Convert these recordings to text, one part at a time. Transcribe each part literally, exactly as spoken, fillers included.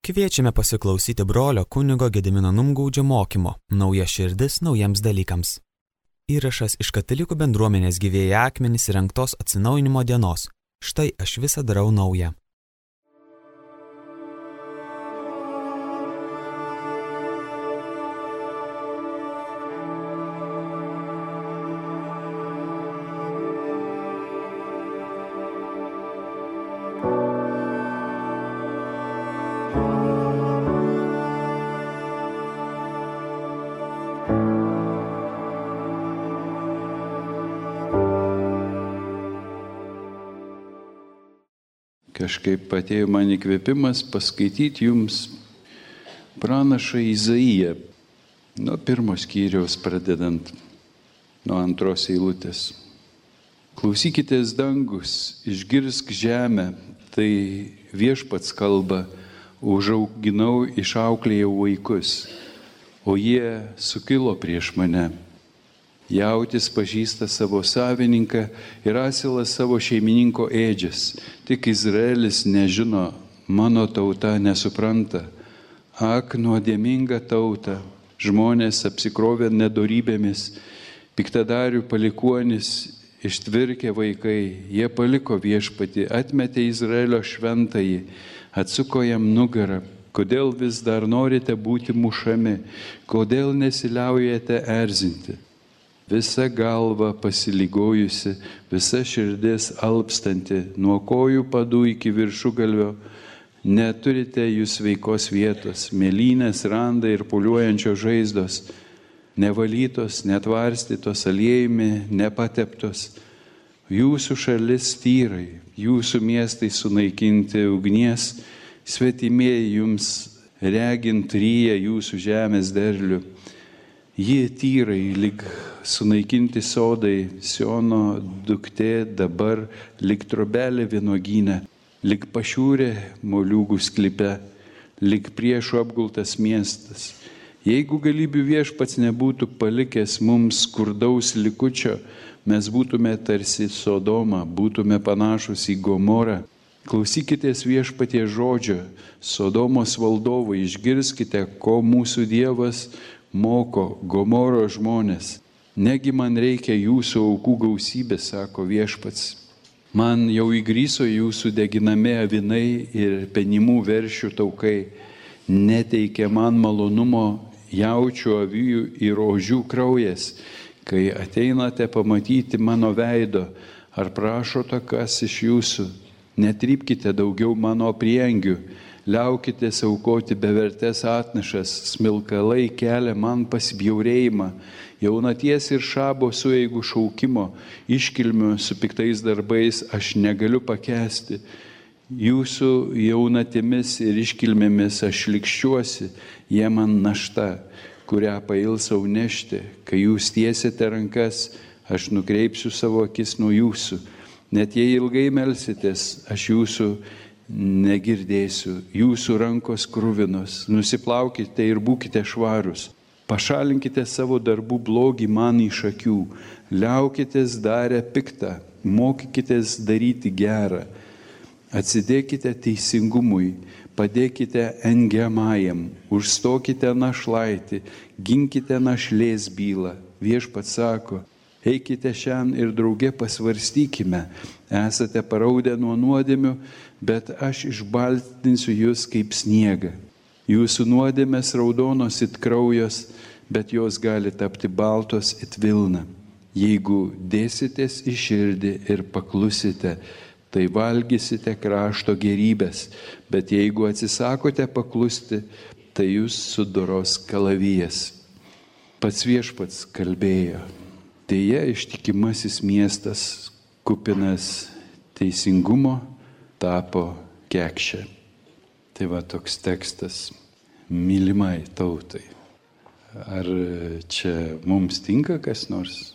Kviečiame pasiklausyti brolio kunigo Gedimino Numgaudžio mokymo Nauja širdis naujiems dalykams. Įrašas iš Katalikų bendruomenės Gyvieji akmenys įrengtos atsinaujinimo dienos. Štai aš visą darau naują. Kažkaip atėjo man įkvėpimas paskaityti jums pranašą Izaiją, nuo pirmos skyriaus pradedant, nuo antros eilutės. Klausykitės dangus, išgirsk žemę, tai viešpats kalba, užauginau, išauklėjau vaikus, o jie sukilo prieš mane. Jautis pažįsta savo savininką ir asilas savo šeimininko ėdžias. Tik Izraelis nežino, mano tauta nesupranta. Ak, nuodėminga tauta, žmonės apsikrovė nedorybėmis, piktadarių palikuonis, ištvirkė vaikai, jie paliko viešpatį, atmetė Izraelio šventąjį, atsuko jam nugarą. Kodėl vis dar norite būti mušami, kodėl nesiliaujate erzinti? Visa galva pasilygojusi, visa širdis alpstanti, nuo kojų padų iki viršugalvio, neturite jūs sveikos vietos, mėlynės randai ir pūliuojančios žaizdos, nevalytos, netvarstytos, aliejumi, nepateptos. Jūsų šalis tyrai, jūsų miestai sunaikinti ugnies, svetimieji jums regint ryja jūsų žemės derlių. Jie tyrai, lyg sunaikinti sodai, Siono duktė dabar, lyg trobelė vynuogyne, lyg pašiūrė moliūgų sklype, lyg priešų apgultas miestas. Jeigu galybių viešpats nebūtų palikęs mums skurdaus likučio, mes būtume tarsi Sodoma, būtume panašus į Gomorą. Klausykitės viešpatie žodžio, Sodomos valdovai, išgirskite, ko mūsų Dievas moko Gomoro žmonės. Negi man reikia jūsų aukų gausybės, sako viešpats. Man jau įgryso jūsų deginami avinai ir penimų veršių taukai. Neteikia man malonumo jaučių, avių ir ožių kraujas, kai ateinate pamatyti mano veido, ar prašote kas iš jūsų. Netrypkite daugiau mano priengių. Liaukitės aukoti bevertės atnašas, smilkalai kelia man pasibjaurėjimą, jaunaties ir šabo sueigų šaukimo, iškilmių su piktais darbais aš negaliu pakęsti. Jūsų jaunatimis ir iškilmėmis aš likščiuosi, jie man našta, kurią pailsau nešti. Kai jūs tiesite rankas, aš nukreipsiu savo akis nuo jūsų. Net jei ilgai melsitės, aš jūsų negirdėsiu, jūsų rankos kruvinos, nusiplaukite ir būkite švarus, pašalinkite savo darbų blogį man iš akių, liaukitės darę piktą, mokykitės daryti gerą, atsidėkite teisingumui, padėkite engiamajam, užstokite našlaitį, ginkite našlės bylą. Viešpats sako, eikite šiandien ir drauge pasvarstykime, esate paraudę nuo nuodėmių, bet aš išbaltinsiu jūs kaip sniegą. Jūsų nuodėmės raudonos it kraujas, bet jos gali tapti baltos it vilna. Jeigu dėsitės į širdį ir paklusite, tai valgysite krašto gerybės, bet jeigu atsisakote paklusti, tai jūs sudoros kalavijas. Pats viešpats kalbėjo. Deja, ištikimasis miestas, kupinas teisingumo, tapo kekšė. Tai va toks tekstas mylimai tautai. Ar čia mums tinka kas nors?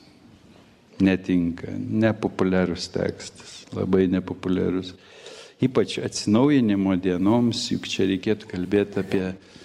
Netinka. Nepopuliarus tekstas. Labai nepopuliarus. Ypač atsinaujinimo dienoms, juk čia reikėtų kalbėti apie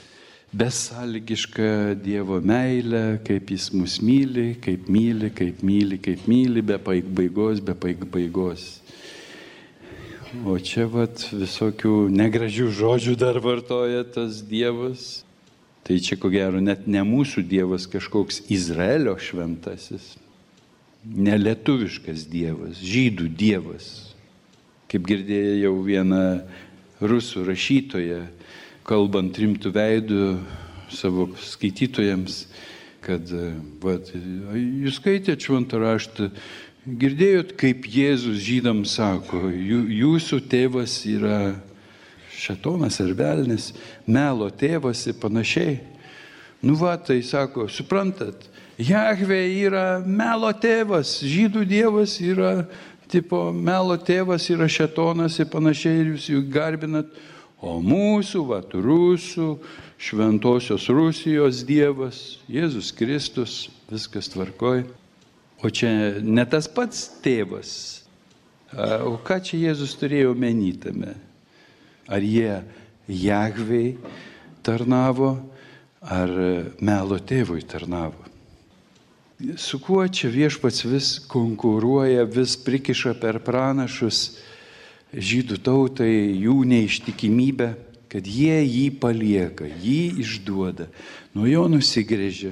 besąlygišką Dievo meilę, kaip jis mus myli, kaip myli, kaip myli, kaip myli, be pabaigos, be pabaigos. O čia vat visokių negražių žodžių dar vartoja tas Dievas. Tai čia ko gero net ne mūsų Dievas, kažkoks Izraelio šventasis. Nelietuviškas Dievas, žydų Dievas. Kaip girdėjau vieną rusų rašytoją, kalbant rimtų veidų savo skaitytojams, kad vat, jūs skaitėt šventą raštą, girdėjot, kaip Jėzus žydams sako, jūsų tėvas yra šėtonas ar velnis, melo tėvas ir panašiai. Nu va, tai sako, suprantat, Jahvė yra melo tėvas, žydų Dievas yra tipo melo tėvas, yra šėtonas ir panašiai, ir jūs jų garbinat. O mūsų, va, rusų, šventosios Rusijos Dievas, Jėzus Kristus, viskas tvarkoj. O čia ne tas pats tėvas. O ką čia Jėzus turėjo menytame? Ar jie Jahvei tarnavo, ar melo tėvui tarnavo? Su kuo čia viešpats vis konkuruoja, vis prikiša per pranašus žydų tautai jų neištikimybę, kad jie jį palieka, jį išduoda, nuo jo nusigręžia.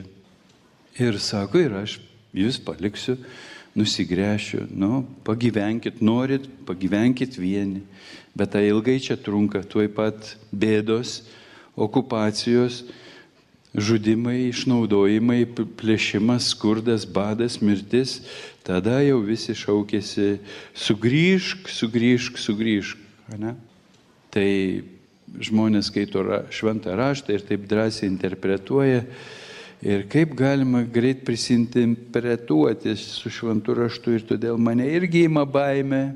Ir sako, ir aš jūs paliksiu, nusigręšiu, nu, pagyvenkit, norit, pagyvenkit vieni. Bet tai ilgai čia trunka, tuoj pat bėdos, okupacijos, žudimai, išnaudojimai, plėšimas, skurdas, badas, mirtis. Tada jau visi šaukėsi, sugrįžk, sugrįžk, sugrįžk. Ne? Tai žmonės skaito šventą raštą ir taip drąsiai interpretuoja. Ir kaip galima greit prisinterpretuoti su šventu raštu, ir todėl mane irgi ima baimė.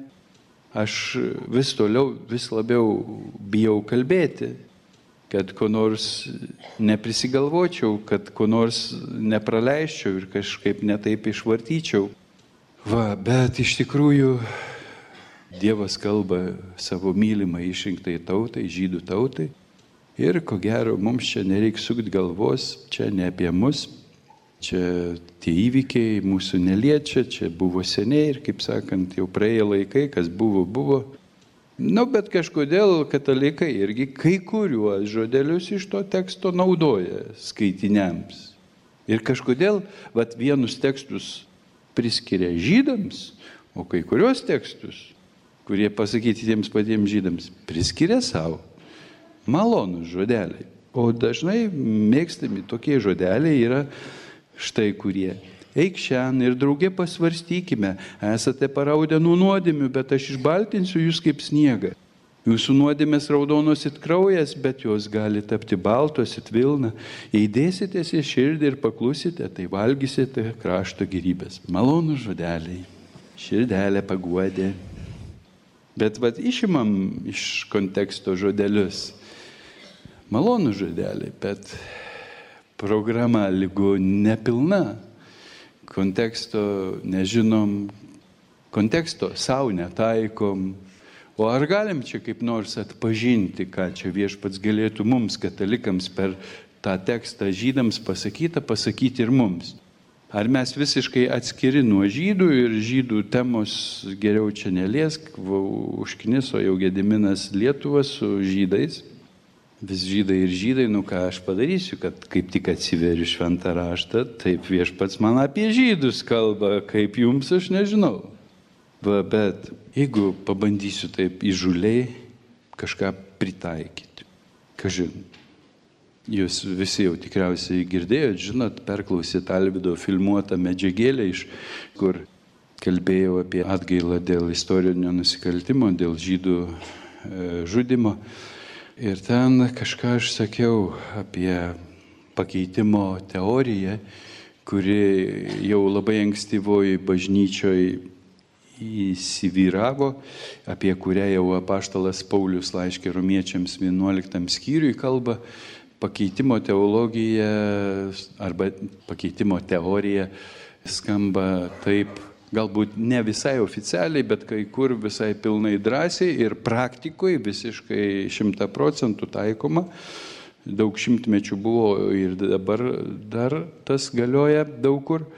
Aš vis toliau, vis labiau bijau kalbėti, kad ko nors neprisigalvočiau, kad ko nors nepraleisčiau ir kažkaip netaip išvartyčiau. Va, bet iš tikrųjų Dievas kalba savo mylimai išrinktai tautai, žydų tautai. Ir ko gero, mums čia nereikia sukti galvos, čia ne apie mus, čia tie įvykiai mūsų neliečia, čia buvo seniai ir, kaip sakant, jau praėjo laikai, kas buvo, buvo. Nu, bet kažkodėl katalikai irgi kai kuriuos žodelius iš to teksto naudoja skaitiniams. Ir kažkodėl, vat, vienus tekstus priskiria žydams, o kai kuriuos tekstus, kurie pasakyti tiems patiems žydams, priskiria savo. Malonus žodeliai. O dažnai mėgstami tokie žodeliai yra štai kurie. Eik šiandien ir draugė pasvarstykime, esate paraudę nuo nuodėmių, bet aš išbaltinsiu jūs kaip sniegą. Jūsų nuodėmės raudonos it kraujas, bet jos gali tapti baltos it vilna. Jei dėsitės į širdį ir paklusite, tai valgysite krašto gėrybės. Malonus žodeliai, širdelė paguodė. Bet vat išimam iš konteksto žodelius. Malonus žodeliai, bet programa lygu nepilna. Konteksto nežinom, konteksto savo netaikom. O ar galim čia kaip nors atpažinti, ką čia viešpats galėtų mums, katalikams, per tą tekstą žydams pasakytą, pasakyti ir mums? Ar mes visiškai atskiri nuo žydų ir žydų temos geriau čia neliesk, užkniso jau Gediminas Lietuvą su žydais? Vis žydai ir žydai, nu ką aš padarysiu, kad kaip tik atsiveriu šventą raštą, taip viešpats man apie žydus kalba, kaip jums aš nežinau. Va, bet jeigu pabandysiu taip įžūliai kažką pritaikyti, kažin, jūs visi jau tikriausiai girdėjot, žinot, perklausėt Alvydo filmuotą medžiagėlę, iš kur kalbėjau apie atgailą dėl istorinio nusikaltimo, dėl žydų e, žudimo. Ir ten kažką aš sakiau apie pakeitimo teoriją, kuri jau labai ankstyvoj bažnyčioj įsivyravo, apie kurią jau apaštalas Paulius laiške Romiečiams vienuoliktam skyriui kalba. Pakeitimo teologija arba pakeitimo teorija skamba taip, galbūt ne visai oficialiai, bet kai kur visai pilnai drąsiai ir praktikoje visiškai šimta procentų taikoma. Daug šimtmečių buvo ir dabar dar tas galioja daug kur.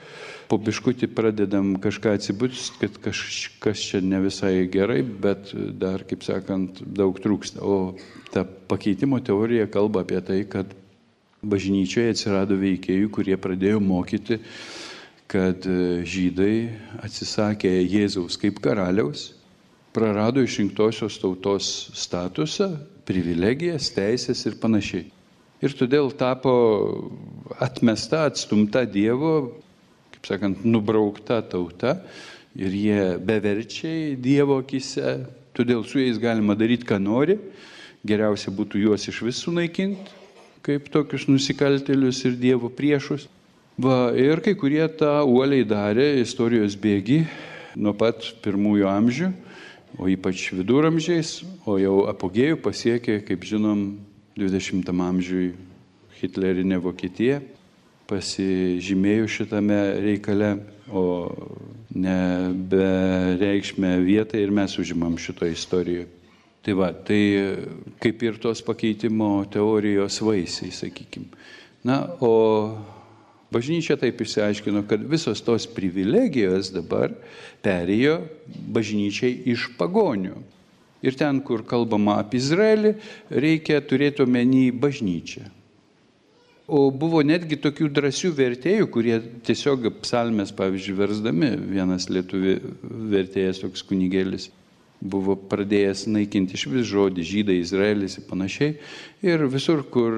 po biškutį pradedam kažką atsibūti, kad kažkas čia ne visai gerai, bet dar, kaip sakant, daug trūksta. O ta pakeitimo teorija kalba apie tai, kad bažnyčioje atsirado veikėjų, kurie pradėjo mokyti, kad žydai atsisakė Jėzaus kaip karaliaus, prarado išrinktosios tautos statusą, privilegijas, teisės ir panašiai. Ir todėl tapo atmesta, atstumta Dievo, kaip sakant, nubraukta tauta ir jie beverčiai Dievo akise, todėl su jais galima daryti, ką nori, geriausia būtų juos iš vis sunaikinti, kaip tokius nusikaltėlius ir Dievo priešus. Va, ir kai kurie tą uoliai darė istorijos bėgi nuo pat pirmųjų amžių, o ypač viduramžiais, o jau apogėjų pasiekė, kaip žinom, dvidešimtam amžiui Hitlerinė Vokietija, pasižymėjo šitame reikale, o ne bereikšmę vietą ir mes užimam šitoje istorijoje. Tai va, tai kaip ir tos pakeitimo teorijos vaisiai, sakykime. Na, o bažnyčia taip išsiaiškino, kad visos tos privilegijos dabar perėjo bažnyčiai iš pagonių. Ir ten, kur kalbama apie Izraelį, reikia turėti omeny bažnyčią. O buvo netgi tokių drąsių vertėjų, kurie tiesiog psalmės, pavyzdžiui, versdami, vienas lietuvių vertėjas, toks kunigėlis, buvo pradėjęs naikinti iš vis žodį žydai, Izraelis ir panašiai. Ir visur, kur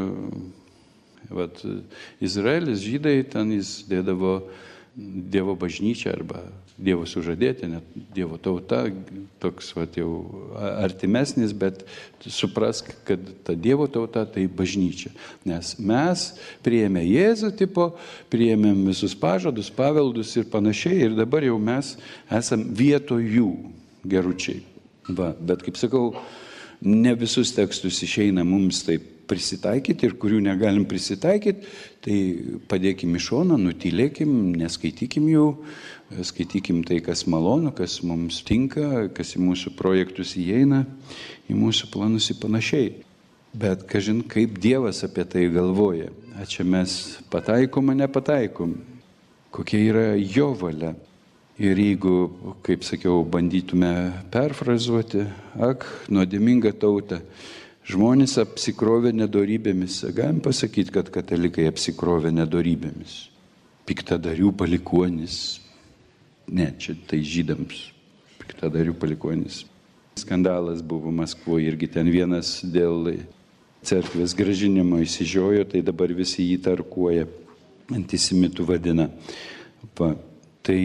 vat, Izraelis, žydai, ten jis dėdavo Dievo bažnyčią arba Dievo sužadėti, net Dievo tauta, toks vat, jau artimesnis, bet suprask, kad ta Dievo tauta tai bažnyčia. Nes mes priėmė Jėzų tipo, priėmėm visus pažadus, paveldus ir panašiai, ir dabar jau mes esam vietoj jų geručiai. Va, bet kaip sakau, ne visus tekstus išeina mums taip prisitaikyti ir kurių negalim prisitaikyti, tai padėkim į šoną, nutylėkim, neskaitykim jų, skaitykim tai, kas malonu, kas mums tinka, kas į mūsų projektus įeina, į mūsų planus ir panašiai. Bet kažin, kaip Dievas apie tai galvoja. A čia mes pataikom, ar nepataikom? Kokia yra jo valia? Ir jeigu, kaip sakiau, bandytume perfrazuoti, ak, nuodėminga tauta, žmonės apsikrovė nedorybėmis. Galim pasakyti, kad katalikai apsikrovė nedorybėmis. Piktadarių palikuonis. Ne, čia tai žydams. Piktadarių palikuonis. Skandalas buvo Maskvoje irgi ten vienas dėl cerkvės grąžinimo įsižiojo, tai dabar visi jį tarkuoja, antisemitų vadina. Va, tai,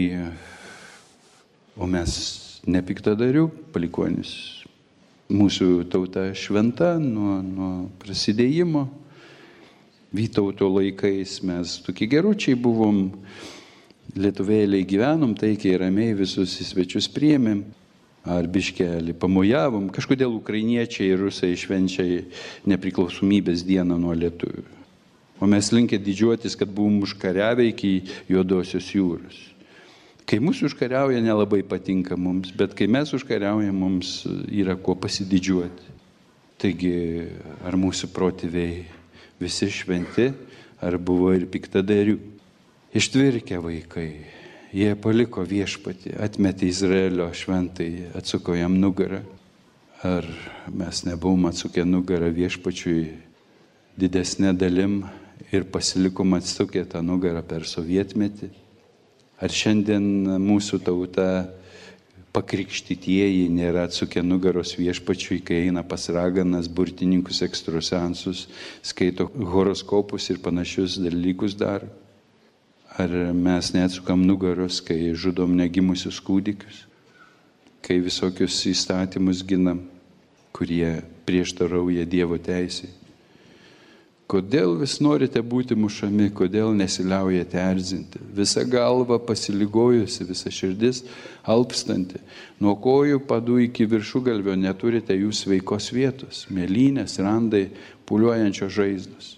o mes ne piktadarių palikuonis. Mūsų tauta šventa nuo, nuo prasidėjimo. Vytauto laikais mes tokie geručiai buvom, lietuvėliai gyvenom, taikiai ramiai visus į svečius priėmėm, ar biškelį pamojavom. Kažkodėl ukrainiečiai ir rusai švenčia nepriklausomybės dieną nuo lietuvių. O mes linkę didžiuotis, kad buvom užkariavę iki Juodosios jūros. Kai mūsų užkariauja, nelabai patinka mums, bet kai mes užkariaujam, mums yra kuo pasididžiuoti. Taigi, ar mūsų protėviai visi šventi, ar buvo ir piktadarių? Ištvirkę vaikai, jie paliko viešpatį, atmetė Izraelio šventai, atsuko jam nugarą. Ar mes nebuvom atsukę nugarą viešpačiui didesnė dalim ir pasilikom atsukę tą nugarą per sovietmetį? Ar šiandien mūsų tauta pakrikštytieji nėra atsukę nugaros viešpačiui, kai eina pas raganas, burtininkus, ekstrasensus, skaito horoskopus ir panašius dalykus dar? Ar mes neatsukam nugaros, kai žudom negimusius kūdikius, kai visokius įstatymus ginam, kurie prieštarauja Dievo teisei? Kodėl vis norite būti mušami, kodėl nesiliaujate erzinti? Visa galva pasiligojusi, visa širdis alpstanti. Nuo kojų padų iki viršugalvio neturite jūs sveikos vietos, mėlynės, randai, pūliuojančios žaizdos.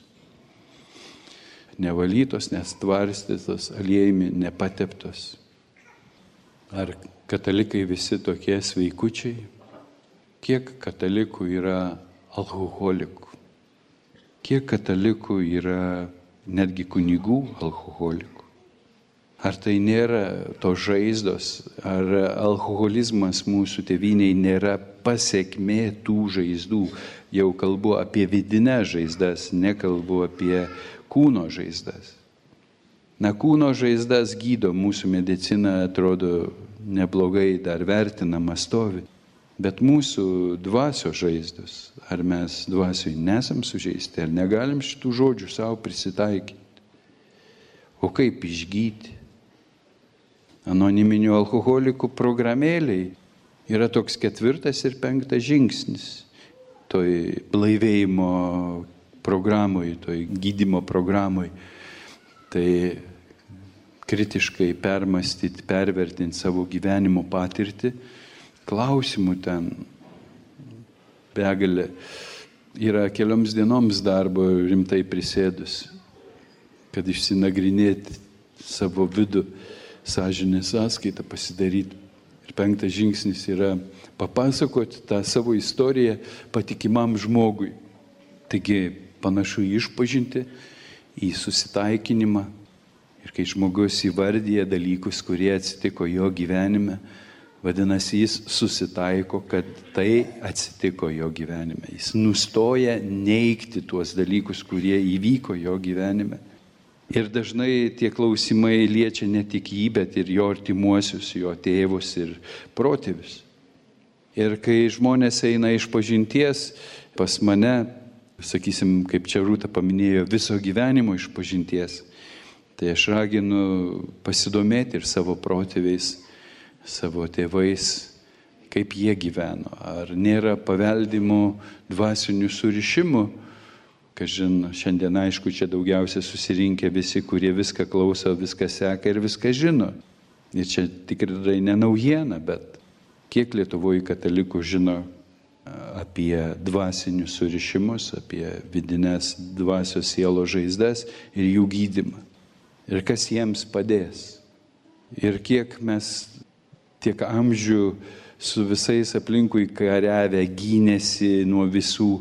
Nevalytos, nestvarstytos, aliejimi nepateptos. Ar katalikai visi tokie sveikučiai? Kiek katalikų yra alkoholikų? Kiek katalikų yra netgi kunigų alkoholikų? Ar tai nėra to žaizdos, ar alkoholizmas mūsų tėvynėje nėra pasiekmė tų žaizdų. Jau kalbu apie vidinės žaizdas, nekalbu apie kūno žaizdas. Na, kūno žaizdas gydo, mūsų medicina atrodo neblogai dar vertinama stovi. Bet mūsų dvasios žaizdos, ar mes dvasioj nesam sužeisti, ar negalim šitų žodžių savo prisitaikyti. O kaip išgyti? Anoniminių alkoholikų programėliai yra toks ketvirtas ir penktas žingsnis toj blaivėjimo programoj, toj gydymo programoj. Tai kritiškai permastyti, pervertinti savo gyvenimo patirtį, klausimų ten begalė. Yra kelioms dienoms darbo rimtai prisėdus, kad išsinagrinėti savo vidų, sąžinės sąskaitą pasidaryti. Ir penktas žingsnis yra papasakoti tą savo istoriją patikimam žmogui. Taigi panašu į išpažintį, į susitaikinimą. Ir kai žmogus įvardyja dalykus, kurie atsitiko jo gyvenime, vadinasi, jis susitaiko, kad tai atsitiko jo gyvenime. Jis nustoja neigti tuos dalykus, kurie įvyko jo gyvenime. Ir dažnai tie klausimai liečia ne tik jį, bet ir jo artimuosius, jo tėvus ir protėvius. Ir kai žmonės eina iš pažinties pas mane, sakysim, kaip čia Rūta paminėjo, viso gyvenimo iš pažinties, tai aš raginu pasidomėti ir savo protėviais, savo tėvais, kaip jie gyveno. Ar nėra paveldimų dvasinių surišimų? Kažin, šiandien aišku, čia daugiausia susirinkę visi, kurie viską klauso, viską seka ir viską žino. Ir čia tikrai ne naujiena, bet kiek Lietuvoje katalikų žino apie dvasinius surišimus, apie vidinės dvasios sielos žaizdas ir jų gydymą. Ir kas jiems padės. Ir kiek mes tiek amžių su visais aplinkui kariavę, gynėsi nuo visų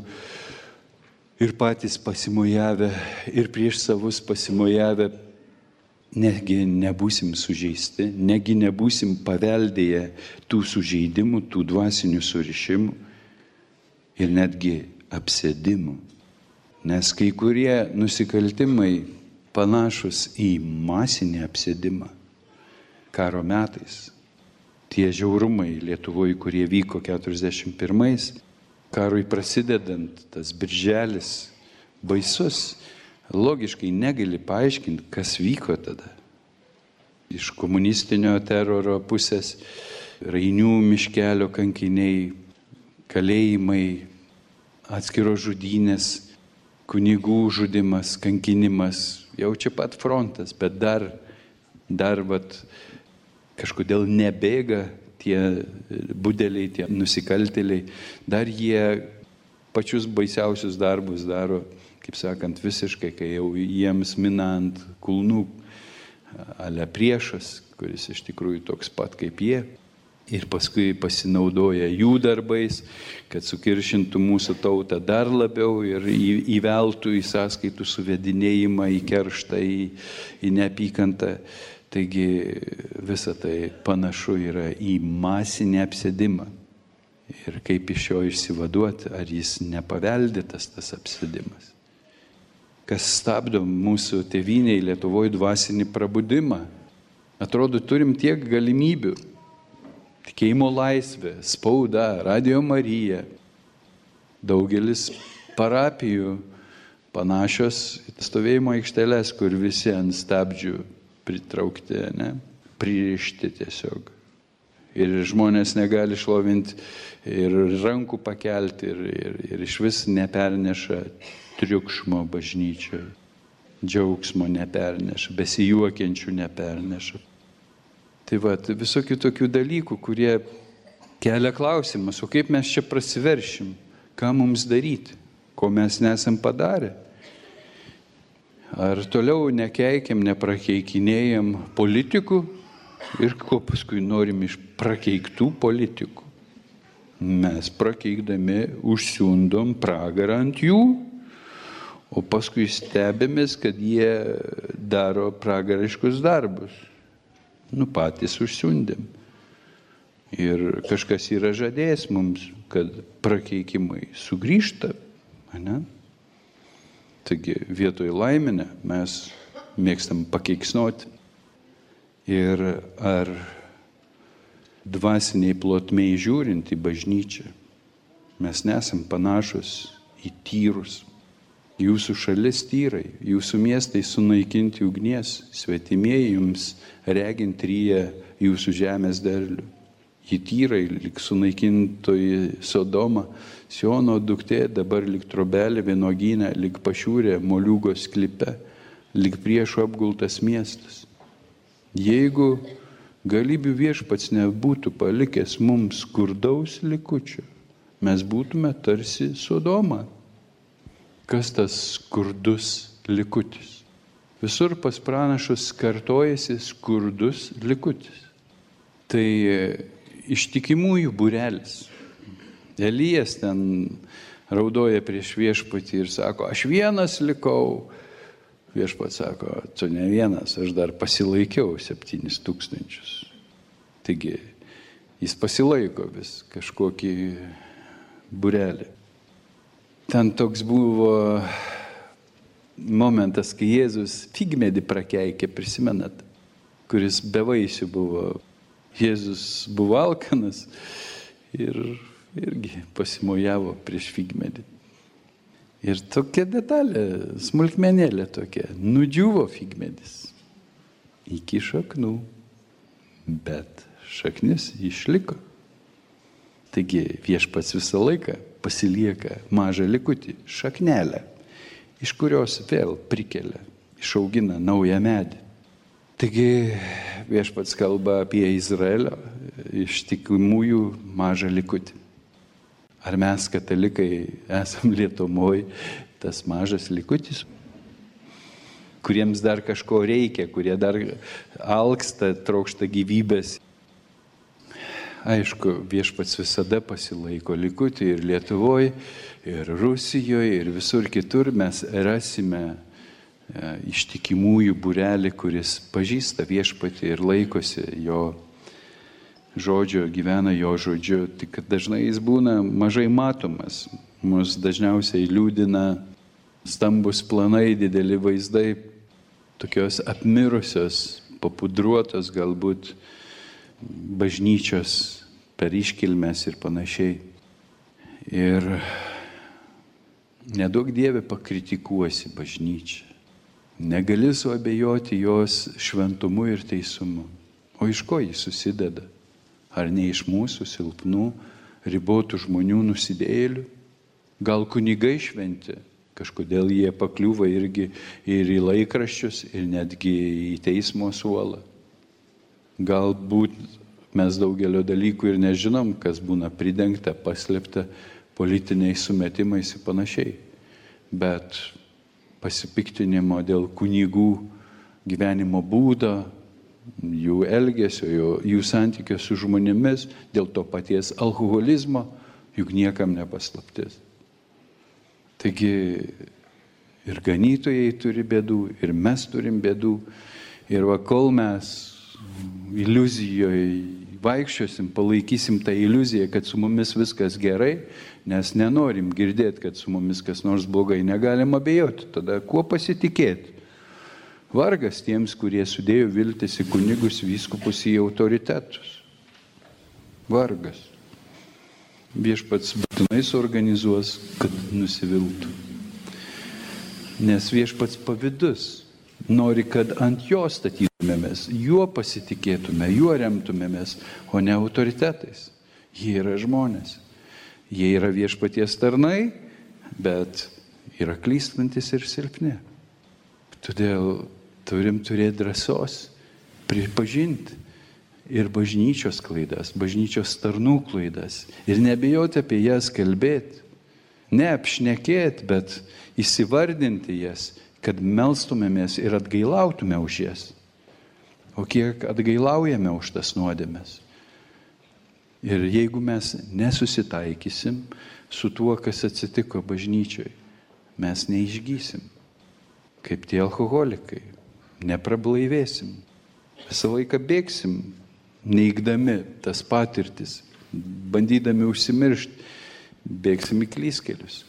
ir patys pasimojavę, ir prieš savus pasimojavę, negi nebūsim sužeisti, negi nebūsim paveldėję tų sužeidimų, tų dvasinių surišimų ir netgi apsėdimų. Nes kai kurie nusikaltimai panašus į masinį apsėdimą karo metais, tie žiaurumai Lietuvoje, kurie vyko keturiasdešimt pirmais, karui prasidedant, tas birželis baisus, logiškai negali paaiškinti, kas vyko tada. Iš komunistinio teroro pusės Rainių miškelio kankiniai, kalėjimai, atskiros žudynės, kunigų žudimas, kankinimas, jau čia pat frontas, bet dar, dar vat, kažkodėl nebėga tie budeliai, tie nusikaltėliai, dar jie pačius baisiausius darbus daro, kaip sakant, visiškai, kai jau jiems minant kulnų ale priešas, kuris iš tikrųjų toks pat kaip jie, ir paskui pasinaudoja jų darbais, kad sukiršintų mūsų tautą dar labiau ir įveltų į sąskaitų suvedinėjimą, į kerštą, į, į neapykantą. Taigi visa tai panašu yra į masinį apsėdimą. Ir kaip iš jo išsivaduoti, ar jis nepaveldėtas tas apsėdimas. Kas stabdo mūsų tėvynėje Lietuvoje dvasinį prabudimą. Atrodo, turim tiek galimybių. Tikėjimo laisvė, spauda, Radio Marija. Daugelis parapijų panašios stovėjimo aikšteles, kur visi ant stabdžių pritraukti, ne, pririšti tiesiog. Ir žmonės negali šlovinti ir rankų pakelti ir, ir, ir iš vis neperneša triukšmo bažnyčioje. Džiaugsmo neperneša, besijuokiančių neperneša. Tai va, visokių tokių dalykų, kurie kelia klausimus, o kaip mes čia prasiveršim, ką mums daryti, ko mes nesam padarę. Ar toliau nekeikiam, neprakeikinėjam politikų ir ko paskui norim iš prakeiktų politikų. Mes prakeikdami užsiundom pragarą ant jų, o paskui stebėmės, kad jie daro pragariškus darbus. Nu patys užsiundėm. Ir kažkas yra žadėjęs mums, kad prakeikimai sugrįžta, ne? Taigi vietoj laiminę mes mėgstam pakeiksnoti. Ir ar dvasiniai plotmei žiūrint į bažnyčią, mes nesam panašus į tyrus. Jūsų šalis tyrai, jūsų miestai sunaikinti ugnies, svetimieji jums regint ryja jūsų žemės derlių. Ji tyrai, lik sunaikintoji Sodoma, Siono duktė, dabar lik trobelė vynuogyne, lik pašiūrė moliūgos klipe, lik priešų apgultas miestas. Jeigu galybių viešpats nebūtų palikęs mums skurdaus likučio, mes būtume tarsi Sodoma. Kas tas skurdus likutis? Visur pas pranašus kartojasi skurdus likutis. Tai ištikimųjų būrelis. Elijas ten raudoja prieš viešpatį ir sako, aš vienas likau. Viešpats sako, tu ne vienas, aš dar pasilaikiau septynis tūkstančius. Taigi, jis pasilaiko vis kažkokį būrelį. Ten toks buvo momentas, kai Jėzus figmedį prakeikė, prisimenat, kuris be vaisių buvo. Jėzus buvo alkanas ir irgi pasimojavo prieš figmedį. Ir tokia detalė, smulkmenėlė tokia, nudžiuvo figmedis iki šaknų, bet šaknis išliko. Taigi viešpats visą laiką pasilieka mažą likutį, šaknelę, iš kurios vėl prikelia, išaugina naują medį. Taigi viešpats kalba apie Izraelio ištikimųjų mažą likutį. Ar mes, katalikai, esam Lietuvoj tas mažas likutis, kuriems dar kažko reikia, kurie dar alksta, trokšta gyvybės. Aišku, viešpats visada pasilaiko likutį ir Lietuvoj, ir Rusijoje, ir visur kitur mes rasime ištikimųjų būrelį, kuris pažįsta viešpatį ir laikosi jo žodžio, gyvena jo žodžiu, tik dažnai jis būna mažai matomas. Mus dažniausiai liūdina stambus planai, dideli vaizdai, tokios apmirusios, papudruotos galbūt bažnyčios per iškilmes ir panašiai. Ir nedaug Dieve pakritikuosi bažnyčią. Negali suabejoti jos šventumu ir teisumu. O iš ko jis susideda? Ar ne iš mūsų silpnų, ribotų žmonių nusidėjėlių? Gal kunigai šventi? Kažkodėl jie pakliūva irgi ir į laikraščius, ir netgi į teismo suolą. Galbūt mes daugelio dalykų ir nežinom, kas būna pridengta, paslėpta politiniais sumetimais ir panašiai. Bet pasipiktinimo dėl kunigų gyvenimo būdo, jų elgesio, jų santykio su žmonėmis, dėl to paties alkoholizmo, juk niekam nepaslaptis. Taigi ir ganytojai turi bėdų, ir mes turim bėdų. Ir va, kol mes iliuzijoje vaikščiosim, palaikysim tą iliuziją, kad su mumis viskas gerai, nes nenorim girdėti, kad su mumis kas nors blogai, negalim abejoti. Tada kuo pasitikėti? Vargas tiems, kurie sudėjo viltis į kunigus, vyskupus, į autoritetus. Vargas. Viešpats būtinai suorganizuos, kad nusiviltų. Nes viešpats pavydus nori, kad ant jo statytumėmės, juo pasitikėtume, juo remtumėmės, o ne autoritetais. Jie yra žmonės. Jie yra viešpaties tarnai, bet yra klystantis ir silpni. Todėl turim turėti drąsos pripažinti ir bažnyčios klaidas, bažnyčios tarnų klaidas. Ir nebijoti apie jas kalbėti. Ne apšnekėti, bet įsivardinti jas, kad melstumėmės ir atgailautume už jas. O kiek atgailaujame už tas nuodėmes. Ir jeigu mes nesusitaikysim su tuo, kas atsitiko bažnyčioj, mes neišgysim. Kaip tie alkoholikai, neprablaivėsim. Visą laiką bėgsim, neigdami tas patirtis, bandydami užsimiršti, bėgsim į klystkelius.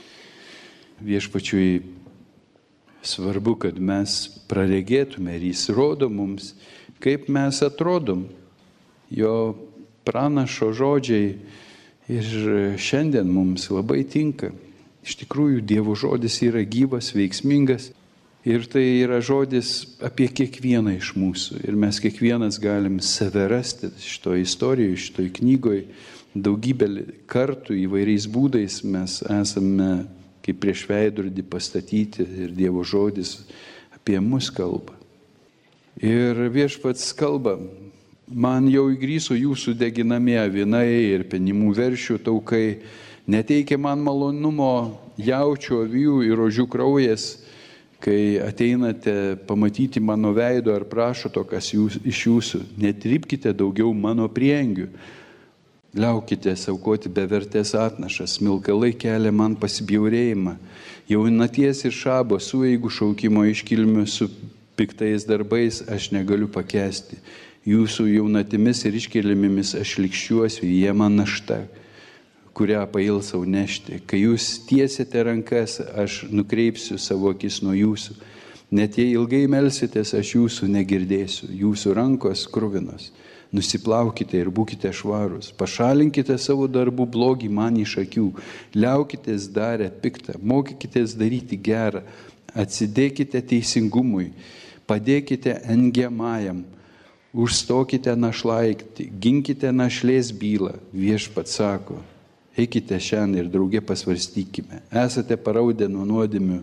Viešpačiui svarbu, kad mes praregėtume ir jis rodo mums, kaip mes atrodom. Jo pranašo žodžiai ir šiandien mums labai tinka. Iš tikrųjų, Dievo žodis yra gyvas, veiksmingas ir tai yra žodis apie kiekvieną iš mūsų. Ir mes kiekvienas galim save rasti šitoj istorijoje, šitoj knygoje. Daugybę kartų įvairiais būdais mes esame kaip prieš veidrodį pastatyti ir Dievo žodis apie mus kalba. Ir Viešpats kalba, man jau įgryso jūsų deginamie avinai ir penimų veršių taukai, neteikia man malonumo jaučių, avių ir ožių kraujas, kai ateinate pamatyti mano veido ar prašo to, kas jūs, iš jūsų, netrypkite daugiau mano priengių. Liaukite saukoti bevertės atnašas, smilkalai kelia man pasibjaurėjimą. Jaunaties ir šabo sueigų šaukimo iškilmių su piktais darbais aš negaliu pakęsti. Jūsų jaunatimis ir iškilmėmis aš likščiuosiu, jie man našta, kurią pailsau nešti. Kai jūs tiesite rankas, aš nukreipsiu savo akis nuo jūsų. Net jei ilgai melsitės, aš jūsų negirdėsiu. Jūsų rankos kruvinos. Nusiplaukite ir būkite švarūs. Pašalinkite savo darbų blogį man iš akių. Liaukitės darę piktą. Mokykitės daryti gerą. Atsidėkite teisingumui. Padėkite engiamajam. Užstokite našlaitį. Ginkite našlės bylą. Viešpats sako. Eikite šiandien ir drauge pasvarstykime. Esate paraudę nuo nuodėmių.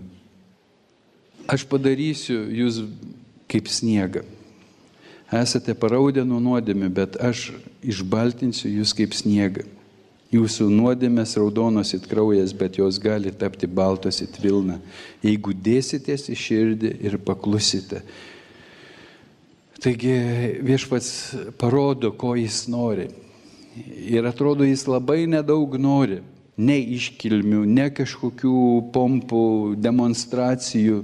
Aš padarysiu jūs kaip sniegą. Esate paraudę nuo nuodėmių, bet aš išbaltinsiu jūs kaip sniegą. Jūsų nuodėmės raudonos it kraujas, bet jos gali tapti baltos it vilna, jeigu dėsitės į širdį ir paklusite. Taigi Viešpats parodo, ko jis nori. Ir atrodo, jis labai nedaug nori. Ne iškilmių, ne kažkokių pompų, demonstracijų,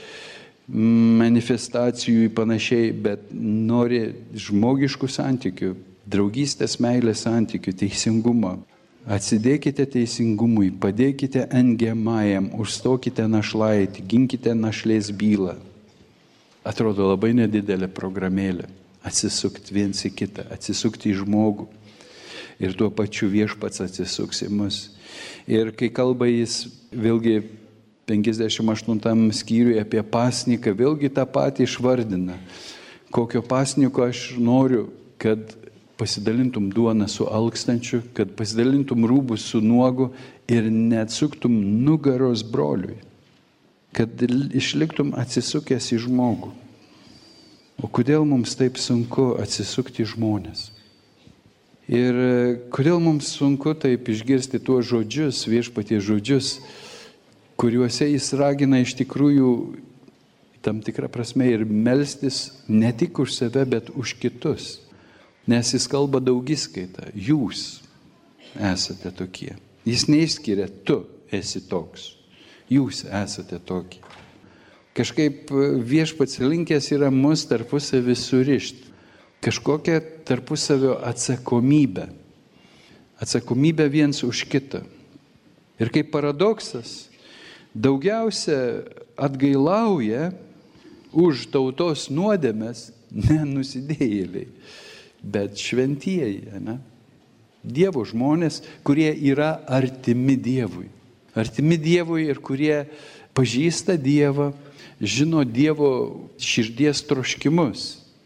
manifestacijų ir panašiai, bet nori žmogiškų santykių, draugystės, meilės santykių, teisingumo. Atsidėkite teisingumui, padėkite engiamajam, užstokite našlaitį, ginkite našlės bylą. Atrodo labai nedidelė programėlė. Atsisukti viens į kitą, atsisukti į žmogų. Ir tuo pačiu Viešpats atsisuks į mus. Ir kai kalba jis vėlgi penkiasdešimt aštuntam skyriuje apie pasniką, vėlgi tą patį išvardina. Kokio pasniko aš noriu, kad pasidalintum duoną su alkstančiu, kad pasidalintum rūbus su nuogu ir neatsuktum nugaros broliui. Kad išliktum atsisukęs į žmogų. O kodėl mums taip sunku atsisukti į žmonės? Ir kodėl mums sunku taip išgirsti tuos žodžius, Viešpaties žodžius, kuriuose jis ragina iš tikrųjų tam tikrą prasme ir melstis ne tik už save, bet už kitus. Nes jis kalba daugiskaitą. Jūs esate tokie. Jis neišskiria, tu esi toks. Jūs esate tokie. Kažkaip Viešpats linkęs yra mus tarpusavį surišti. Kažkokią tarpusavio atsakomybę. Atsakomybę viens už kitą. Ir kaip paradoksas, daugiausia atgailauja už tautos nuodėmes ne nusidėjėliai, bet šventieji, ne? Dievo žmonės, kurie yra artimi Dievui. Artimi Dievui ir kurie pažįsta Dievą, žino Dievo širdies troškimus.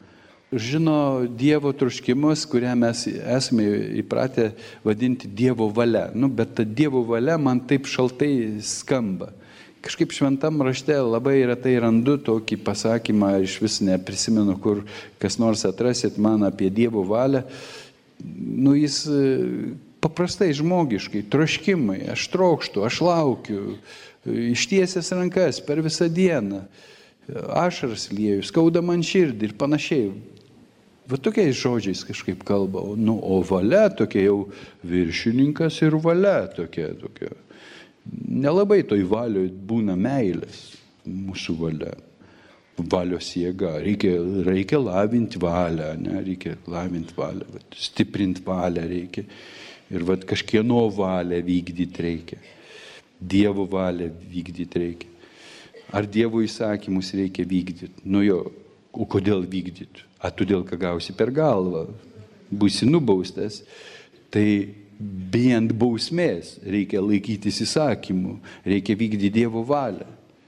Žino Dievo troškimus, kurią mes esame įpratę vadinti Dievo valia. Nu, bet ta Dievo valia man taip šaltai skamba. Kažkaip šventam rašte labai retai randu tokį pasakymą, iš vis neprisimenu, kur kas nors atrasit man apie Dievo valią. Nu, jis paprastai žmogiškai, troškimai, aš trokštu, aš laukiu, ištiesęs rankas per visą dieną, ašaras lieju, skauda man širdį ir panašiai. Va tokiais žodžiais kažkaip kalba, nu, o valia tokia jau viršininkas ir valia tokia, tokia. Nelabai toj valioj būna meilės mūsų valia. valios jėga, reikia, reikia lavinti valią, ne? Reikia lavinti valią, vat, stiprinti valią reikia ir vat, kažkieno valią vykdyti reikia, Dievo valią vykdyti reikia. Ar Dievo įsakymus reikia vykdyti? Nu jo, o kodėl vykdyti? A todėl, kad gausi per galvą, būsi nubaustas, tai bijant bausmės reikia laikytis įsakymų, reikia vykdyti Dievo valią.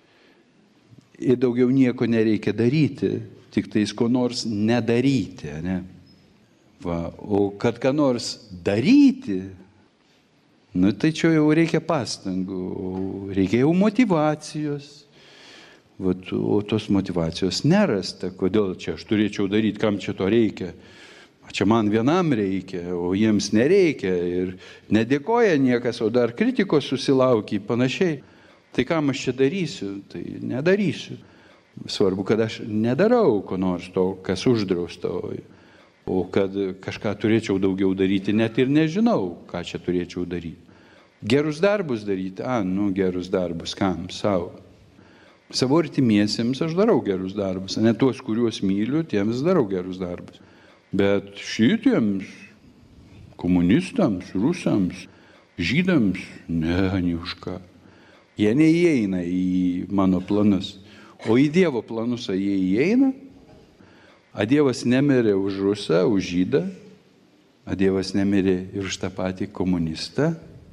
Ir daugiau nieko nereikia daryti, tik tais ko nors nedaryti. Ne? Va, o kad ką nors daryti, nu, tai čia jau reikia pastangų, reikia jau motyvacijos. Va, o tos motyvacijos nerasta. Kodėl čia aš turėčiau daryti, kam čia to reikia? Čia man vienam reikia, o jiems nereikia. Ir nedėkoja niekas, o dar kritikos susilaukia panašiai. Tai kam aš čia darysiu? Tai nedarysiu. Svarbu, kad aš nedarau ko nors to, kas uždrausta, o kad kažką turėčiau daugiau daryti, net ir nežinau, ką čia turėčiau daryti. Gerus darbus daryti, a, nu, gerus darbus, kam, savo. Savo artimiesiems aš darau gerus darbus, ne tuos, kuriuos myliu, tiems darau gerus darbus. Bet šitiems komunistams, rusams, žydams, ne, ne už ką. Jie neįeina į mano planus, o į Dievo planus jie įeina. A Dievas nemirė už rusą, už žydą, a Dievas nemirė ir už tą patį komunistą.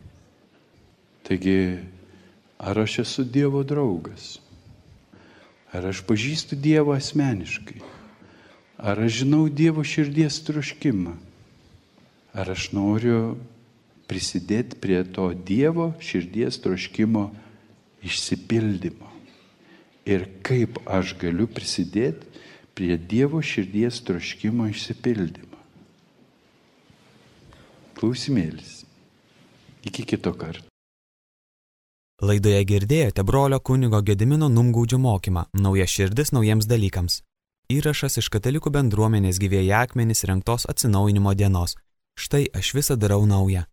Taigi, ar aš esu Dievo draugas? Ar aš pažįstu Dievą asmeniškai? Ar aš žinau Dievo širdies troškimą? Ar aš noriu prisidėti prie to Dievo širdies troškimo išsipildymo? Ir kaip aš galiu prisidėti prie Dievo širdies troškimo išsipildymo? Klausimėlis. Iki kito karto. Laidoje girdėjote brolio kunigo Gedimino Numgaudžio mokymą Nauja širdis naujiems dalykams. Įrašas iš Katalikų bendruomenės Gyvieji akmenys rengtos atsinaujinimo dienos. Štai aš visą darau naują.